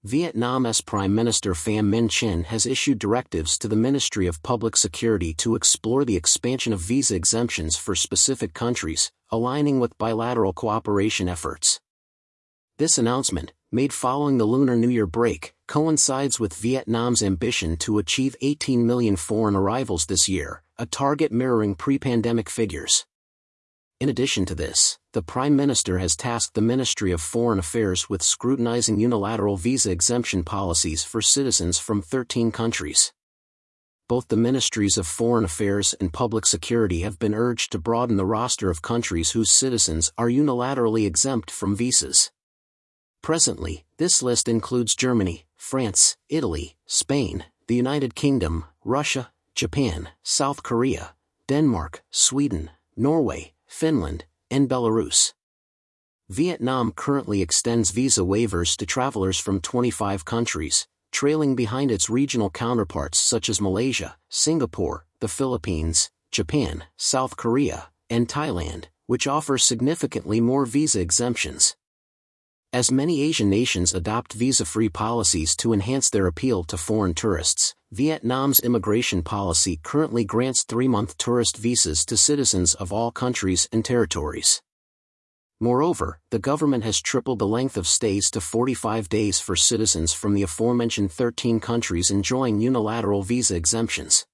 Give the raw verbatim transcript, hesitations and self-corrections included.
Vietnam's Prime Minister Pham Minh Chinh has issued directives to the Ministry of Public Security to explore the expansion of visa exemptions for specific countries, aligning with bilateral cooperation efforts. This announcement, made following the Lunar New Year break, coincides with Vietnam's ambition to achieve eighteen million foreign arrivals this year, a target mirroring pre-pandemic figures. In addition to this, the Prime Minister has tasked the Ministry of Foreign Affairs with scrutinizing unilateral visa exemption policies for citizens from thirteen countries. Both the Ministries of Foreign Affairs and Public Security have been urged to broaden the roster of countries whose citizens are unilaterally exempt from visas. Presently, this list includes Germany, France, Italy, Spain, the United Kingdom, Russia, Japan, South Korea, Denmark, Sweden, Norway, Finland, and Belarus. Vietnam currently extends visa waivers to travelers from twenty-five countries, trailing behind its regional counterparts such as Malaysia, Singapore, the Philippines, Japan, South Korea, and Thailand, which offer significantly more visa exemptions. As many Asian nations adopt visa-free policies to enhance their appeal to foreign tourists, Vietnam's immigration policy currently grants three-month tourist visas to citizens of all countries and territories. Moreover, the government has tripled the length of stays to forty-five days for citizens from the aforementioned thirteen countries enjoying unilateral visa exemptions.